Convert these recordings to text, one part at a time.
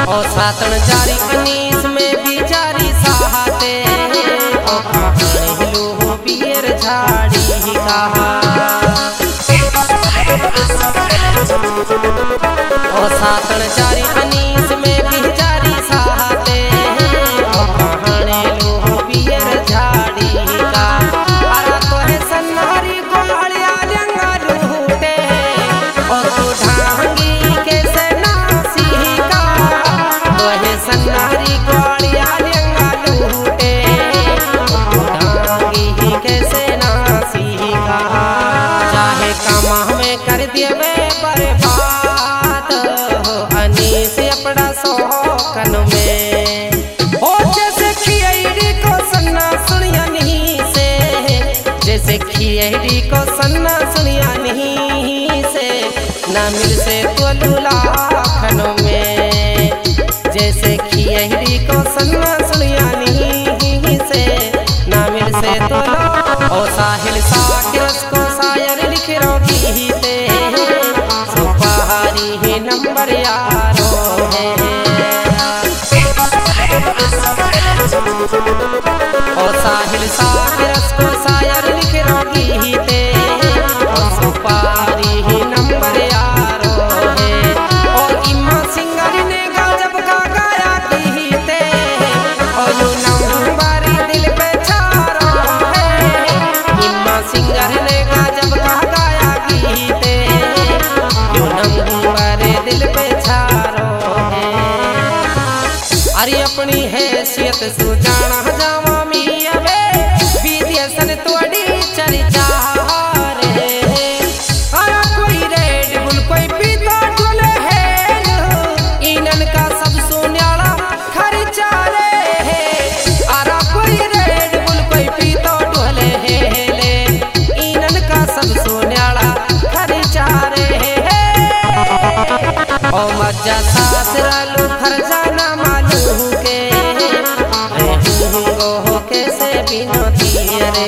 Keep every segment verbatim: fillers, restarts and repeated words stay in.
और सातन जारी कनीस में भी जारी सहाते और कहानी लो पियर झाड़ी कहा और सातन जारी कनीस में भी जारी सहाते और कहानी लो पियर झाड़ी का अरे तो है सन्नारी गोलिया लंगा लूटे और तू ढांगी कैसे नासी का तो है सन्नारी गोलिया लंगा लूटे तू ढांगी कैसे नासी का चाहे कामा में कर दिए बर्बाद हो अनी से अपना सौकन में ओ जैसे खियड़ी को सन्ना सुनिया नहीं से जैसे खियड़ी को सन्ना सुनिया नहीं से ना मिल से तो लूलाखनों में जैसे खियड़ी को सन्ना सुनिया नहीं से ना मिल से तो ओ साहिल साकिरस को शायर लिख रोगी ते सुपहारी ही नंबर यारो है ओ साहिल साकिरस को शायर लिख रोगी ते सुपहारी ही नंबर यारो है और इम्मा सिंगर ने गजब का गाया की ते और यू नंबर दिल पे छारो है इम्मा सिंगर ने गजब का गाया की ते यू नंबर दिल पे छारो है अरे अपनी हैसियत सुजाना जावा मिया वे विदेशन तोड़ी चर्चा रे आया कोई रेड बुल कोई पीता ढोले है इनन का सब सोन्याला खर्चा रे आरा कोई रेड बुल कोई पीता ढोले है इनन का सब सोन्याला खर्चा रे ओ मज्जा सासरा लो फरजाना मालू के रहूंगो हो कैसे बिनती रे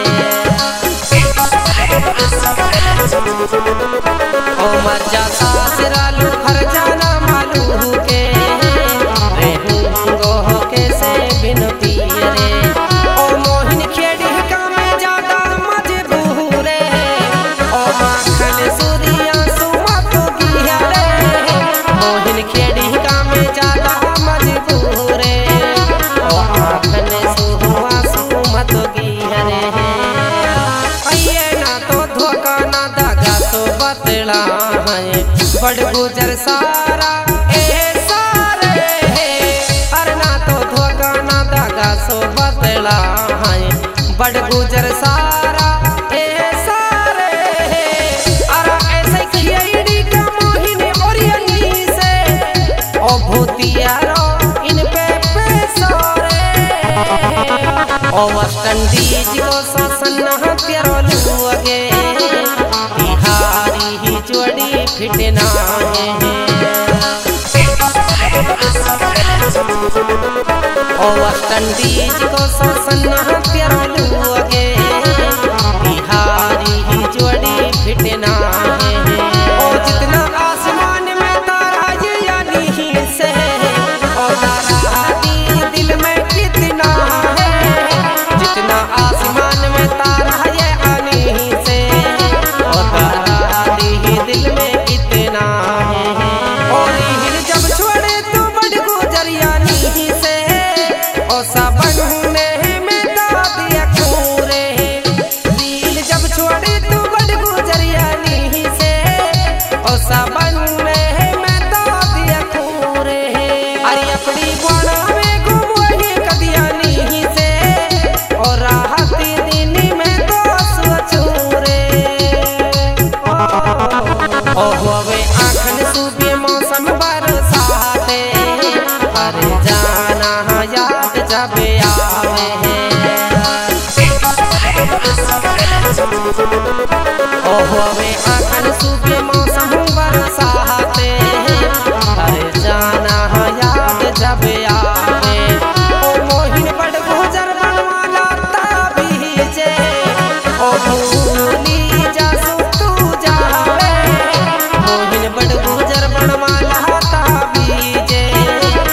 ओ मज्जा सासरा लो फरजाना मालू के रहूंगो हो कैसे बिनती रे ओ मोहिन खेड़ी का में ज्यादा मजबूर है ओ माखन सूरिया सुमत गिया रे मोहिन खेड़ी का में ज्यादा मजबूर है ओ माखन सुहुआ सुमत गिया रे अये ना तो धोखा ना दागा तो बतला है बड़ गुजर सारा ए सारे अरे ना तो धोखा ना दागा सो बतला है बड़ गुजर सारा ए सारे अरे ऐसे खियड़ी का मोहिनी और यनी से ओ भूतिया रो इन पे पैसोरे ओ वेस्ट इंडीज को ससन्ना प्यारो लुगे बिहारी ही जोड़ी फिटना है ओ वेस्ट इंडीज को ससन्ना प्यारो लुगे बिहारी ही जोड़ी फिटना है ओ जितना आसमान में तारा ये यानी से ओ तारा दिल में कितना है जितना आसमान में तारा ये आनी से ओ तारा दिल में कितना है ओ नील जब छोड़े तो बड़ गुजरिया नी से ओ सावन में में दादिया खूरे नील जब छोड़े तो बड़ गुजरिया नी से ओ सावन में में दादिया खूरे अरे अपनी बड़ा में घूमोही कदिया नी से और राहत दिन में तो सुचूरे ओ होवे आँखन सुबह मौसम बरसाते अरे जाना याद जब आवे ओ होवे आँखन सुबह मौसम बरसाते अरे जाना याद जब आवे ओ मोहिन बड़ गुजर बनवाला ताबीजे ओ भूली जा सु तू जावे मोहिन बड़ गुजर बनवाला ताबीजे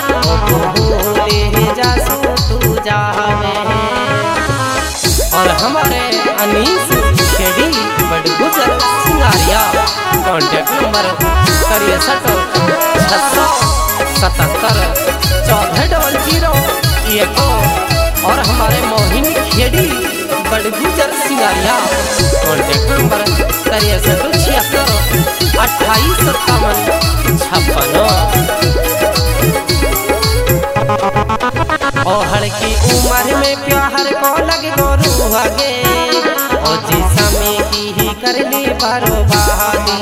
सिंगारिया। कॉन्टैक्ट नंबर तिरसठ छः सौ सतहत्तर चौदह डबल जीरो एक। और हमारे मोहिनी खेड़ी बड़गुजर सिंगारिया। कॉन्टैक्ट नंबर तिरसठ छिहत्तर अट्ठाईस सत्तावन छप्पन। ओहड़ की उम्र में प्यार को लगे गोरू आगे और जिसा में की ही कर ली बर्बादी।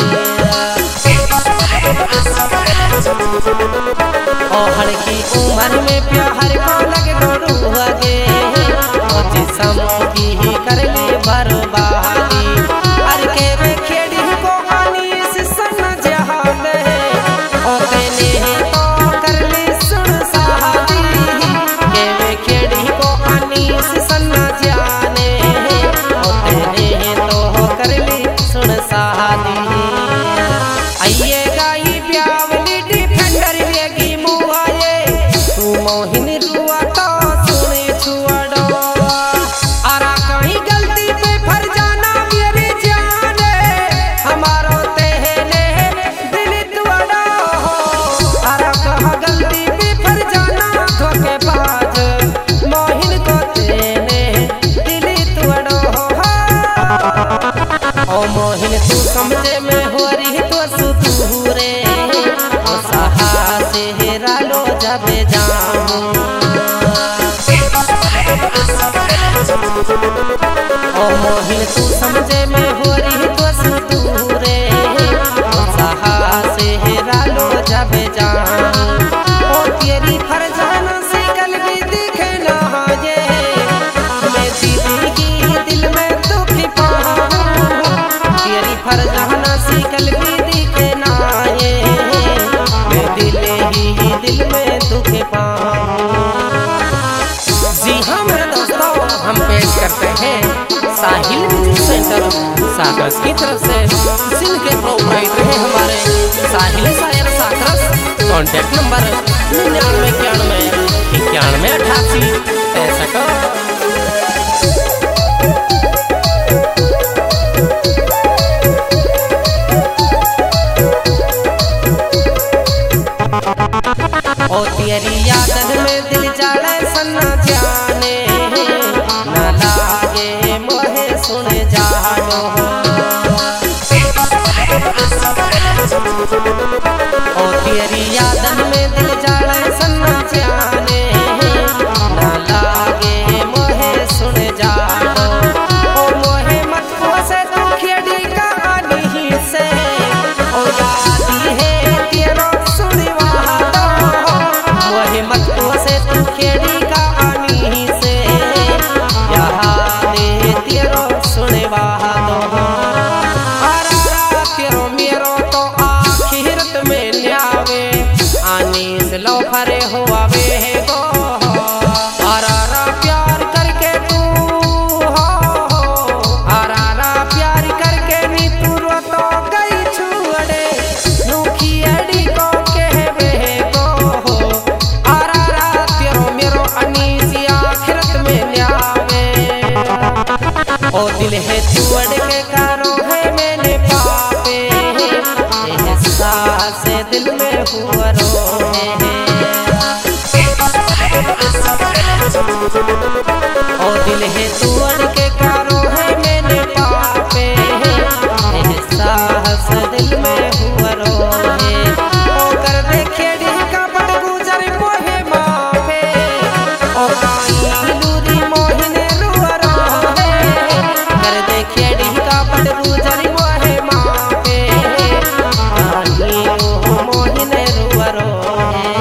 ओहड़ की उम्र में प्यार को लगे गोरू आगे और जिसा में की ही कर ली बर्बादी। अरे के वे खेड़ी को आनी से सन जहान और तेने तो कर ली सुन सहादी। के वे खेड़ी को आनी से सन जाने और तेने तो कर ली सुन सहादी। आइए गाई ब्यावली डिफेंडर वेगी मुआए तू मोहिन रुआ तो सुने छुआड़ो। आरा कहीं गलती पे फर जाना मेरी जाने हमारो तेने दिल तुआड़ो। आरा कहाँ गलती पे फर जाना धोखेबाज मोहिन को तेने दिल तुआड़ो। ओ मोहिन तू समझे में हो रही तो सुतूरे ओ सहा से हेरा लो जाबे जाऊं। ओ मोहिन तू समझे में हो रही तो सुतूरे ओ सहा से हेरा लो जाबे जाऊं। ओ तेरी फरजाना से कल भी दिखे ना ये मैं दीदी की दिल में दुख पाऊं। तेरी फरजाना से कल भी दिखे ना ये मैं दिल ही दिल में दुख पाऊं। जी हाँ मेरे दोस्तों, हम पेश करते हैं साहिल म्यूजिक सेंटर साकरस की तरफ से, जिनके प्रोपराइटर हैं हमारे साहिल सायर साकरस। कॉन्टैक्ट नंबर निन्यानवे इक्यानवे इक्यानवे अठासी पैंसठ। ओ तेरी यादन में दिल जाड़े सन्ना जाने न लागे मोहे सुने जानो। ओ तेरी यादन में दिल जाड़े सन्ना जाने न लागे मोहे सुने जानो। ओ मोहे मत से तू खेड़ी कहानी से ओ यादी है तेरो सुनवा मत से तू खेड़ी कहानी से यहाँ दे तेरो सुनवा दो। आरा तेरो मेरो तो आखिरत में न्यावे आनी से लो फरे हुआ वे गो। आरा प्यार करके तू हो आरा प्यार करके नी तू रो तो गई छुअड़े नूखी अड़ी को कहवे गो। ओ दिल है तू अड़के कारो है मैंने पापे एहसास दिल में हुआ रोए। ओ दिल है तू अड़के कारो है मैंने पापे एहसास दिल में हुआ रोए। ओ कर दे खेड़ी का बड़ गुजर मोहे माफे ओ काई लूरी मोहिन रुआ रोए। कर दे खेड़ी का बड़ गुजर मोहे माफे काई मोहिन रुआ रोए।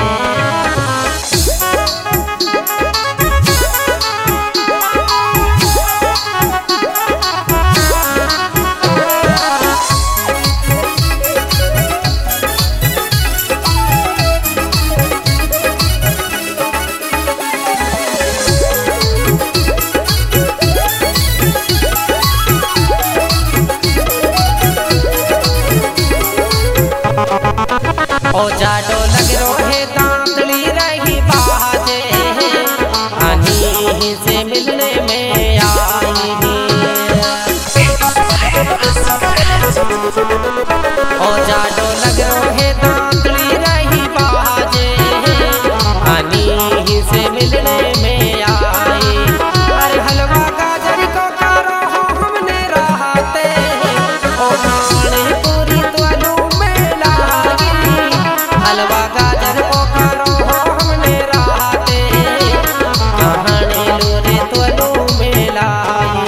सागर पोखरो हमने राते कहानी लोरे तोलो मेलाई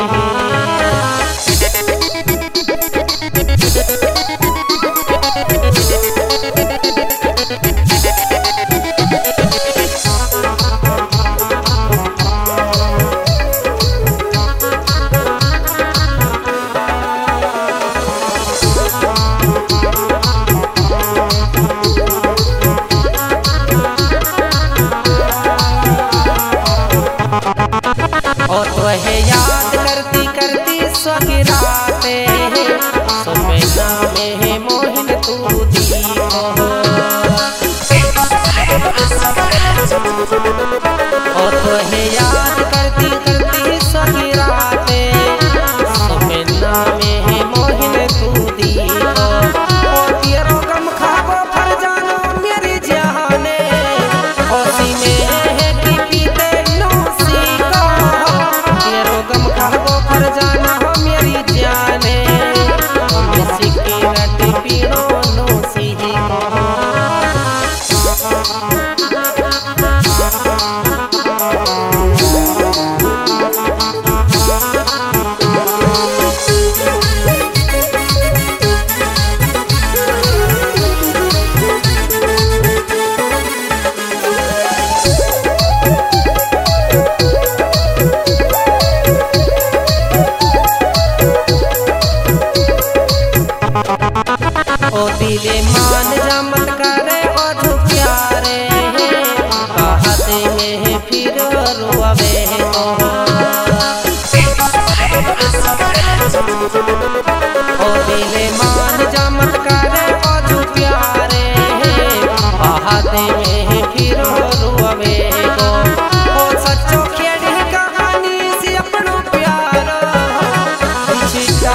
और तुहे याद करती करती स्वगिराते सुमेना में मोहिन तू दीपो और तुहे याद करती करती स्वगिराते सुमेना में मोहिन तू दीपो और तेरो गम खाबो फर जानो मेरी जाने ओसी में फर जाना हो मेरी जाने सिक्की पीड़ो नो सीही ओ दिले मान जा मत करे ओ प्यारे कहते में फिर रोवे ओ दिले मान जा मत करे ओ प्यारे कहते में फिर रोवे ओ सच्चो खेड़ी कहानी से अपनो प्यार छिटा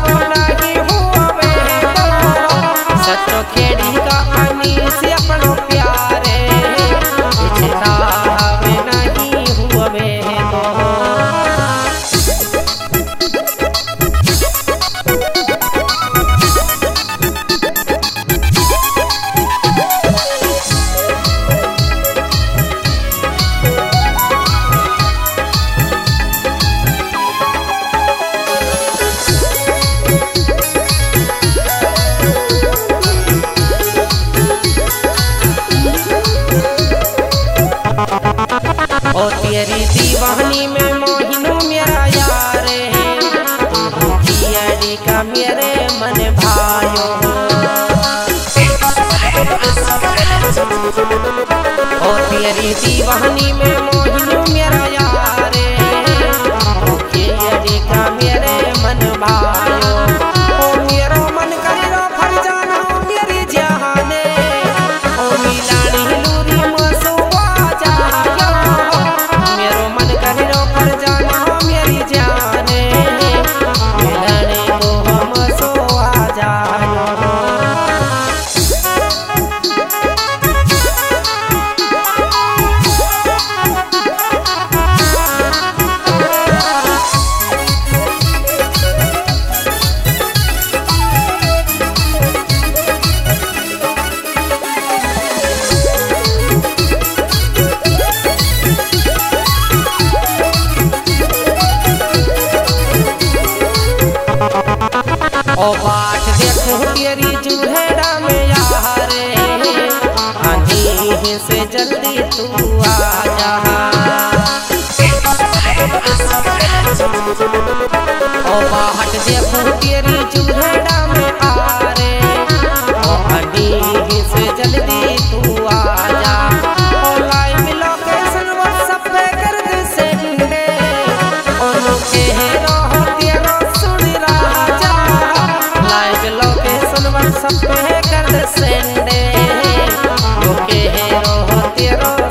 सच्चो खेड़ी कहानी से अपनो प्यारे पिछता हवे नहीं हुए तो ओ तेरी दीवानी में मोहिनू मेरा यार तू कियाड़ी का मेरे मन भायो ओ तेरी दीवानी में मोहिनू मेरा यार तू कियाड़ी का मेरे मन भायो ओ मेरो मन करो फर जाना मेरी जाने ओ मिलानी लूरी मसुआ जायो मेरो मन करो फर जाना मेरी जाने मिलने को हम सो आ जायो ओ बाट देखो तेरी जुहेड़ा में यारे आनी से जल्दी तू आ जा ओ बाट देखो तेरी जुहेड़ा में आरे ओ आनी से जल्दी तू आ जा ओ लाइव लोकेशन व्हाट्सएप पे कर दे सेंडे ओ लोके रहो तेरा सुन रहा जा लाइव लोकेशन व्हाट्सएप पे कर दे सेंडे लोके रहो तेरा